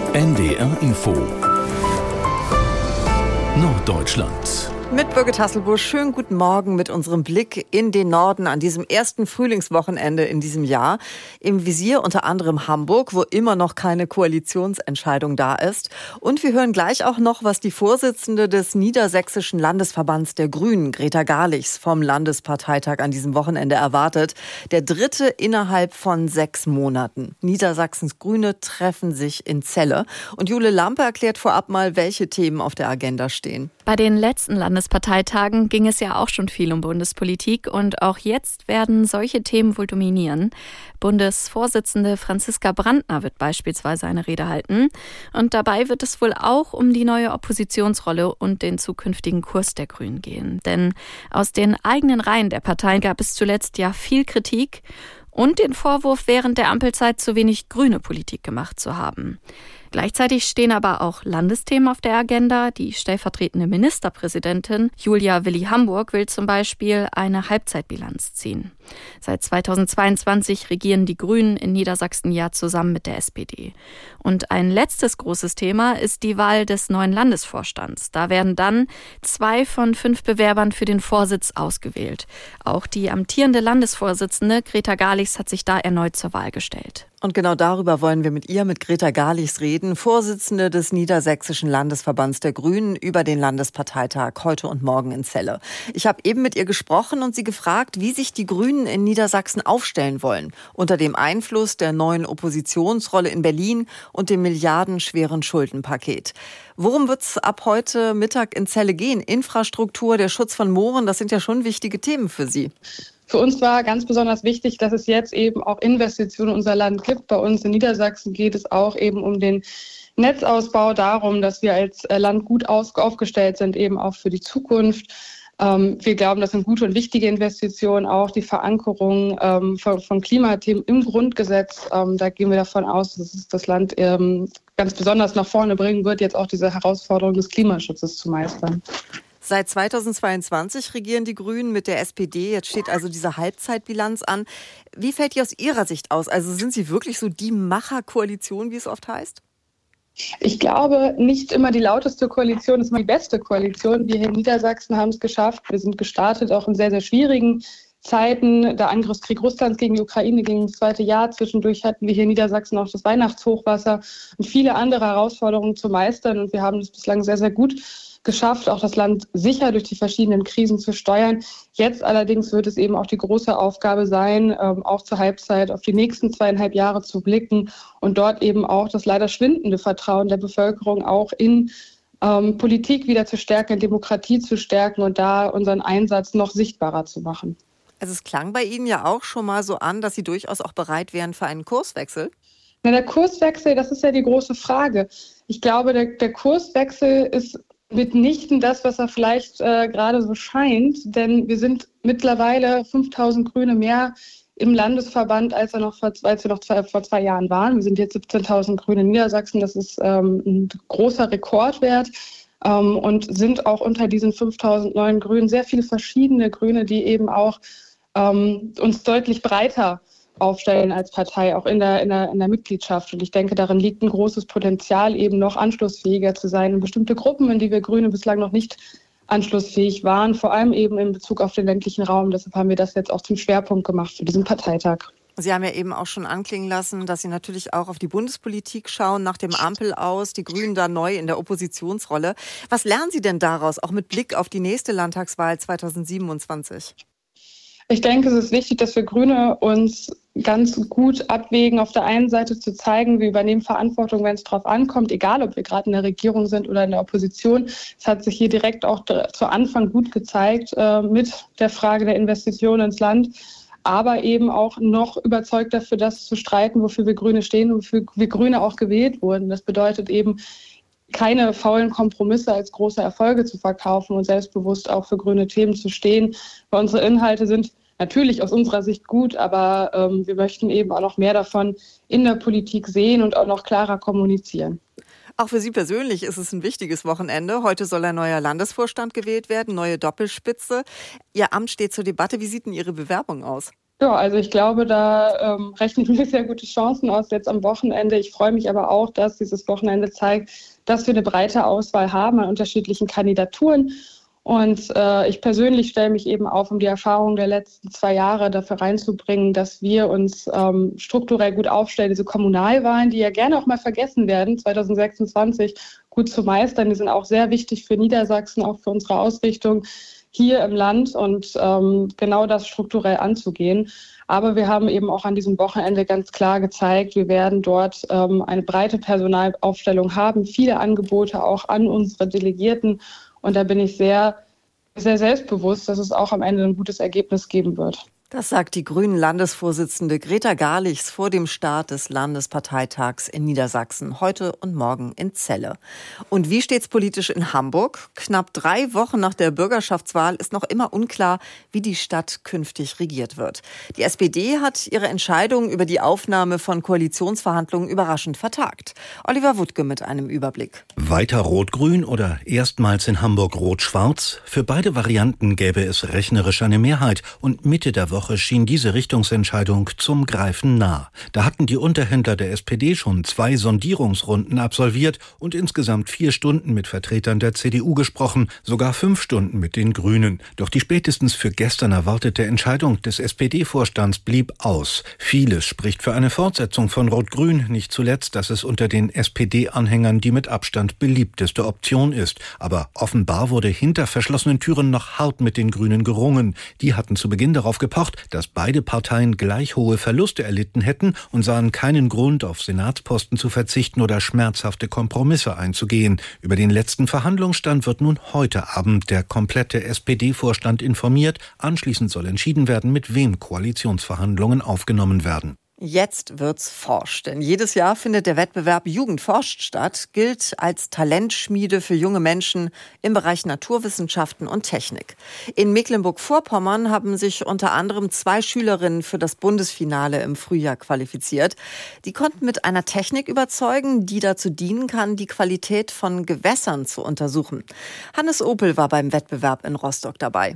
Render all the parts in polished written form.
NDR Info Norddeutschland. Mit Birgit Hasselbusch, schönen guten Morgen mit unserem Blick in den Norden an diesem ersten Frühlingswochenende in diesem Jahr. Im Visier unter anderem Hamburg, wo immer noch keine Koalitionsentscheidung da ist. Und wir hören gleich auch noch, was die Vorsitzende des Niedersächsischen Landesverbands der Grünen, Greta Garlichs, vom Landesparteitag an diesem Wochenende erwartet. Der dritte innerhalb von 6 Monaten. Niedersachsens Grüne treffen sich in Celle. Und Jule Lampe erklärt vorab mal, welche Themen auf der Agenda stehen. Bei den letzten Landesparteitagen ging es ja auch schon viel um Bundespolitik und auch jetzt werden solche Themen wohl dominieren. Bundesvorsitzende Franziska Brandner wird beispielsweise eine Rede halten und dabei wird es wohl auch um die neue Oppositionsrolle und den zukünftigen Kurs der Grünen gehen. Denn aus den eigenen Reihen der Parteien gab es zuletzt ja viel Kritik und den Vorwurf, während der Ampelzeit zu wenig grüne Politik gemacht zu haben. Gleichzeitig stehen aber auch Landesthemen auf der Agenda. Die stellvertretende Ministerpräsidentin Julia Willi-Hamburg will zum Beispiel eine Halbzeitbilanz ziehen. Seit 2022 regieren die Grünen in Niedersachsen ja zusammen mit der SPD. Und ein letztes großes Thema ist die Wahl des neuen Landesvorstands. Da werden dann 2 von 5 Bewerbern für den Vorsitz ausgewählt. Auch die amtierende Landesvorsitzende Greta Garlichs hat sich da erneut zur Wahl gestellt. Und genau darüber wollen wir mit ihr, mit Greta Garlichs, reden, Vorsitzende des Niedersächsischen Landesverbands der Grünen, über den Landesparteitag heute und morgen in Celle. Ich habe eben mit ihr gesprochen und sie gefragt, wie sich die Grünen in Niedersachsen aufstellen wollen, unter dem Einfluss der neuen Oppositionsrolle in Berlin und dem milliardenschweren Schuldenpaket. Worum wird es ab heute Mittag in Celle gehen? Infrastruktur, der Schutz von Mooren, das sind ja schon wichtige Themen für Sie. Für uns war ganz besonders wichtig, dass es jetzt eben auch Investitionen in unser Land gibt. Bei uns in Niedersachsen geht es auch eben um den Netzausbau, darum, dass wir als Land gut aufgestellt sind, eben auch für die Zukunft. Wir glauben, das sind gute und wichtige Investitionen, auch die Verankerung von Klimathemen im Grundgesetz. Da gehen wir davon aus, dass es das Land ganz besonders nach vorne bringen wird, jetzt auch diese Herausforderung des Klimaschutzes zu meistern. Seit 2022 regieren die Grünen mit der SPD. Jetzt steht also diese Halbzeitbilanz an. Wie fällt die aus Ihrer Sicht aus? Also sind Sie wirklich so die Macherkoalition, wie es oft heißt? Ich glaube, nicht immer die lauteste Koalition ist immer die beste Koalition. Wir hier in Niedersachsen haben es geschafft. Wir sind gestartet, auch in sehr, sehr schwierigen Zeiten. Der Angriffskrieg Russlands gegen die Ukraine ging ins 2. Jahr. Zwischendurch hatten wir hier in Niedersachsen auch das Weihnachtshochwasser und viele andere Herausforderungen zu meistern. Und wir haben das bislang sehr, sehr gut geschafft, auch das Land sicher durch die verschiedenen Krisen zu steuern. Jetzt allerdings wird es eben auch die große Aufgabe sein, auch zur Halbzeit auf die nächsten 2,5 Jahre zu blicken und dort eben auch das leider schwindende Vertrauen der Bevölkerung auch in Politik wieder zu stärken, in Demokratie zu stärken und da unseren Einsatz noch sichtbarer zu machen. Also es klang bei Ihnen ja auch schon mal so an, dass Sie durchaus auch bereit wären für einen Kurswechsel. Na, der Kurswechsel, das ist ja die große Frage. Ich glaube, der Kurswechsel ist mitnichten das, was er vielleicht gerade so scheint, denn wir sind mittlerweile 5.000 Grüne mehr im Landesverband, als wir noch vor 2 Jahren waren. Wir sind jetzt 17.000 Grüne in Niedersachsen, das ist ein großer Rekordwert und sind auch unter diesen 5.000 neuen Grünen sehr viele verschiedene Grüne, die eben auch uns deutlich breiter aufstellen als Partei, auch in der Mitgliedschaft. Und ich denke, darin liegt ein großes Potenzial, eben noch anschlussfähiger zu sein in bestimmte Gruppen, in die wir Grüne bislang noch nicht anschlussfähig waren, vor allem eben in Bezug auf den ländlichen Raum. Deshalb haben wir das jetzt auch zum Schwerpunkt gemacht für diesen Parteitag. Sie haben ja eben auch schon anklingen lassen, dass Sie natürlich auch auf die Bundespolitik schauen, nach dem Ampel aus, die Grünen da neu in der Oppositionsrolle. Was lernen Sie denn daraus, auch mit Blick auf die nächste Landtagswahl 2027? Ich denke, es ist wichtig, dass wir Grüne uns ganz gut abwägen, auf der einen Seite zu zeigen, wir übernehmen Verantwortung, wenn es drauf ankommt, egal ob wir gerade in der Regierung sind oder in der Opposition. Es hat sich hier direkt auch zu Anfang gut gezeigt mit der Frage der Investitionen ins Land, aber eben auch noch überzeugter für das zu streiten, wofür wir Grüne stehen und wofür wir Grüne auch gewählt wurden. Das bedeutet eben, keine faulen Kompromisse als große Erfolge zu verkaufen und selbstbewusst auch für grüne Themen zu stehen. Weil unsere Inhalte sind natürlich aus unserer Sicht gut, aber wir möchten eben auch noch mehr davon in der Politik sehen und auch noch klarer kommunizieren. Auch für Sie persönlich ist es ein wichtiges Wochenende. Heute soll ein neuer Landesvorstand gewählt werden, neue Doppelspitze. Ihr Amt steht zur Debatte. Wie sieht denn Ihre Bewerbung aus? Ja, also ich glaube, da rechnen wir sehr gute Chancen aus jetzt am Wochenende. Ich freue mich aber auch, dass dieses Wochenende zeigt, dass wir eine breite Auswahl haben an unterschiedlichen Kandidaturen. Und ich persönlich stelle mich eben auf, um die Erfahrung der letzten 2 Jahre dafür reinzubringen, dass wir uns strukturell gut aufstellen, diese Kommunalwahlen, die ja gerne auch mal vergessen werden, 2026 gut zu meistern. Die sind auch sehr wichtig für Niedersachsen, auch für unsere Ausrichtung hier im Land und genau das strukturell anzugehen. Aber wir haben eben auch an diesem Wochenende ganz klar gezeigt, wir werden dort eine breite Personalaufstellung haben, viele Angebote auch an unsere Delegierten. Und da bin ich sehr, sehr selbstbewusst, dass es auch am Ende ein gutes Ergebnis geben wird. Das sagt die Grünen-Landesvorsitzende Greta Garlichs vor dem Start des Landesparteitags in Niedersachsen, heute und morgen in Celle. Und wie steht's politisch in Hamburg? Knapp 3 Wochen nach der Bürgerschaftswahl ist noch immer unklar, wie die Stadt künftig regiert wird. Die SPD hat ihre Entscheidung über die Aufnahme von Koalitionsverhandlungen überraschend vertagt. Oliver Wuttke mit einem Überblick. Weiter Rot-Grün oder erstmals in Hamburg Rot-Schwarz? Für beide Varianten gäbe es rechnerisch eine Mehrheit und Mitte der Woche schien diese Richtungsentscheidung zum Greifen nah. Da hatten die Unterhändler der SPD schon 2 Sondierungsrunden absolviert und insgesamt 4 Stunden mit Vertretern der CDU gesprochen, sogar 5 Stunden mit den Grünen. Doch die spätestens für gestern erwartete Entscheidung des SPD-Vorstands blieb aus. Vieles spricht für eine Fortsetzung von Rot-Grün, nicht zuletzt, dass es unter den SPD-Anhängern die mit Abstand beliebteste Option ist. Aber offenbar wurde hinter verschlossenen Türen noch hart mit den Grünen gerungen. Die hatten zu Beginn darauf gepocht, dass beide Parteien gleich hohe Verluste erlitten hätten und sahen keinen Grund, auf Senatsposten zu verzichten oder schmerzhafte Kompromisse einzugehen. Über den letzten Verhandlungsstand wird nun heute Abend der komplette SPD-Vorstand informiert. Anschließend soll entschieden werden, mit wem Koalitionsverhandlungen aufgenommen werden. Jetzt wird's forscht, denn jedes Jahr findet der Wettbewerb Jugend forscht statt, gilt als Talentschmiede für junge Menschen im Bereich Naturwissenschaften und Technik. In Mecklenburg-Vorpommern haben sich unter anderem 2 Schülerinnen für das Bundesfinale im Frühjahr qualifiziert. Die konnten mit einer Technik überzeugen, die dazu dienen kann, die Qualität von Gewässern zu untersuchen. Hannes Opel war beim Wettbewerb in Rostock dabei.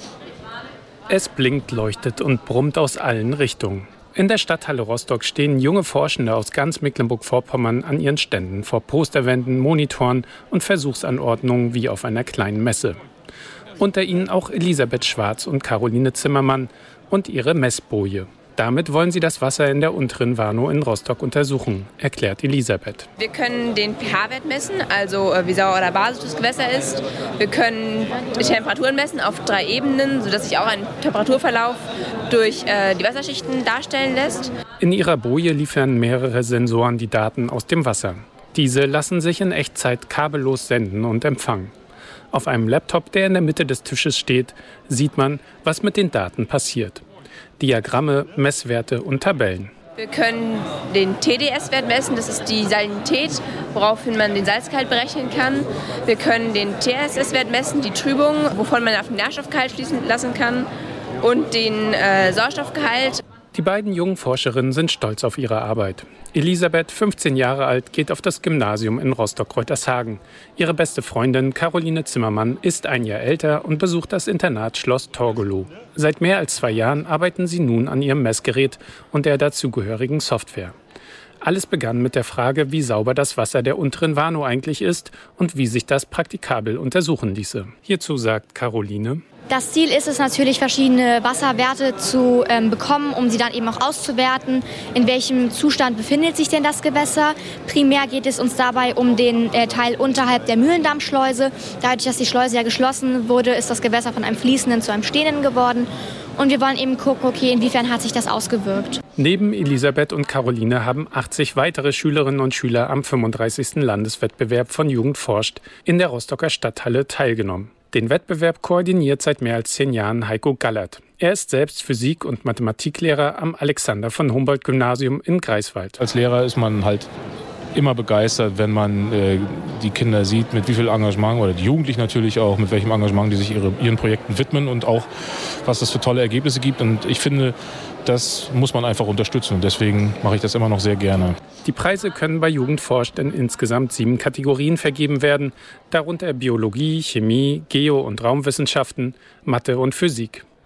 Es blinkt, leuchtet und brummt aus allen Richtungen. In der Stadthalle Rostock stehen junge Forschende aus ganz Mecklenburg-Vorpommern an ihren Ständen vor Posterwänden, Monitoren und Versuchsanordnungen wie auf einer kleinen Messe. Unter ihnen auch Elisabeth Schwarz und Caroline Zimmermann und ihre Messboje. Damit wollen sie das Wasser in der unteren Warnow in Rostock untersuchen, erklärt Elisabeth. Wir können den pH-Wert messen, also wie sauer oder basisch das Gewässer ist. Wir können die Temperaturen messen auf 3 Ebenen, sodass sich auch ein Temperaturverlauf durch die Wasserschichten darstellen lässt. In ihrer Boje liefern mehrere Sensoren die Daten aus dem Wasser. Diese lassen sich in Echtzeit kabellos senden und empfangen. Auf einem Laptop, der in der Mitte des Tisches steht, sieht man, was mit den Daten passiert. Diagramme, Messwerte und Tabellen. Wir können den TDS-Wert messen, das ist die Salinität, woraufhin man den Salzgehalt berechnen kann. Wir können den TSS-Wert messen, die Trübung, wovon man auf den Nährstoffgehalt schließen lassen kann, und den Sauerstoffgehalt. Die beiden jungen Forscherinnen sind stolz auf ihre Arbeit. Elisabeth, 15 Jahre alt, geht auf das Gymnasium in Rostock-Reutershagen. Ihre beste Freundin Caroline Zimmermann ist 1 Jahr älter und besucht das Internat Schloss Torgelow. Seit mehr als 2 Jahren arbeiten sie nun an ihrem Messgerät und der dazugehörigen Software. Alles begann mit der Frage, wie sauber das Wasser der unteren Warnow eigentlich ist und wie sich das praktikabel untersuchen ließe. Hierzu sagt Caroline: Das Ziel ist es natürlich, verschiedene Wasserwerte zu bekommen, um sie dann eben auch auszuwerten. In welchem Zustand befindet sich denn das Gewässer? Primär geht es uns dabei um den Teil unterhalb der Mühlendammschleuse. Dadurch, dass die Schleuse ja geschlossen wurde, ist das Gewässer von einem fließenden zu einem stehenden geworden. Und wir wollen eben gucken, okay, inwiefern hat sich das ausgewirkt. Neben Elisabeth und Caroline haben 80 weitere Schülerinnen und Schüler am 35. Landeswettbewerb von Jugend forscht in der Rostocker Stadthalle teilgenommen. Den Wettbewerb koordiniert seit mehr als 10 Jahren Heiko Gallert. Er ist selbst Physik- und Mathematiklehrer am Alexander von Humboldt-Gymnasium in Greifswald. Als Lehrer ist man halt immer begeistert, wenn man die Kinder sieht, mit wie viel Engagement, oder die Jugendlichen natürlich auch, mit welchem Engagement die sich ihren Projekten widmen und auch, was es für tolle Ergebnisse gibt. Und ich finde, das muss man einfach unterstützen. Und deswegen mache ich das immer noch sehr gerne. Die Preise können bei Jugend forscht in insgesamt 7 Kategorien vergeben werden, darunter Biologie, Chemie, Geo- und Raumwissenschaften, Mathe und Physik.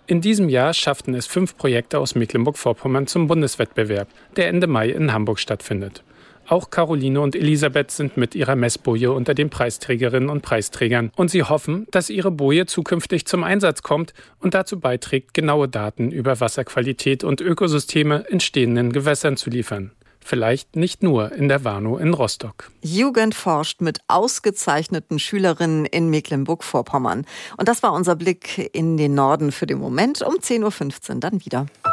In diesem Jahr schafften es 5 Projekte aus Mecklenburg-Vorpommern zum Bundeswettbewerb, der Ende Mai in Hamburg stattfindet. Auch Caroline und Elisabeth sind mit ihrer Messboje unter den Preisträgerinnen und Preisträgern. Und sie hoffen, dass ihre Boje zukünftig zum Einsatz kommt und dazu beiträgt, genaue Daten über Wasserqualität und Ökosysteme in stehenden Gewässern zu liefern. Vielleicht nicht nur in der Warnow in Rostock. Jugend forscht mit ausgezeichneten Schülerinnen in Mecklenburg-Vorpommern. Und das war unser Blick in den Norden für den Moment. Um 10.15 Uhr dann wieder.